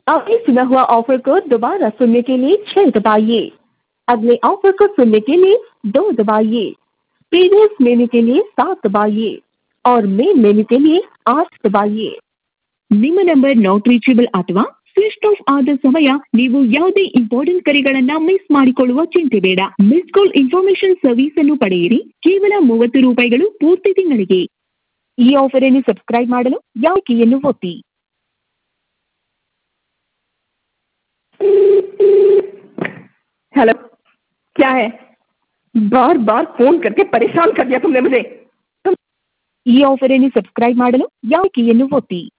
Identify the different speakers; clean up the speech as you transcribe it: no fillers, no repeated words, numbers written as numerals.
Speaker 1: आपने सुना हुआ ऑफर को दोबारा सुनने के लिए 6 दबाइए। अगले ऑफर को सुनने के लिए 2 दबाइए। प्रीवियस मेन्यू के लिए 7 दबाइए और मेन मेन्यू के लिए 8 दबाइए। ನಿಮ್ಮ ನಂಬರ್ ನಾಟ್ ರೀಚಬಲ್ ಅಥವಾ ಸ್ವಿಚ್ ಆಫ್ ಆದ ಸಮಯ ನೀವು ಯಾವುದೇ ಇಂಪಾರ್ಟೆಂಟ್ ಕರೆಗಳನ್ನ ಮಿಸ್ ಮಾಡಿಕೊಳ್ಳುವ ಚಿಂತೆ ಬೇಡ. ಮಿಸ್ ಕಾಲ್ ಇನ್ಫಾರ್ಮೇಶನ್ ಸರ್ವಿಸ್ ಅನ್ನು ಪಡೆಯಿರಿ ಕೇವಲ 30 ರೂಪಾಯಿಗಳು ಪೂರ್ತಿ ತಿಂಗಳಿಗೆ. ಈ ಆಫರ್ ಅನ್ನು ಸಬ್ಸ್ಕ್ರೈಬ್ ಮಾಡಲು ಯಾವ ಕೀಯನ್ನು ಒತ್ತಿ.
Speaker 2: हेलो, क्या है? बार बार फोन करके परेशान कर दिया तुमने मुझे.
Speaker 1: ಈ ಆಫರ್ ಅನ್ನು ಸಬ್ಸ್ಕ್ರೈಬ್ ಮಾಡಲು ಯಾವ ಕೀಯನ್ನು ಒತ್ತಿ.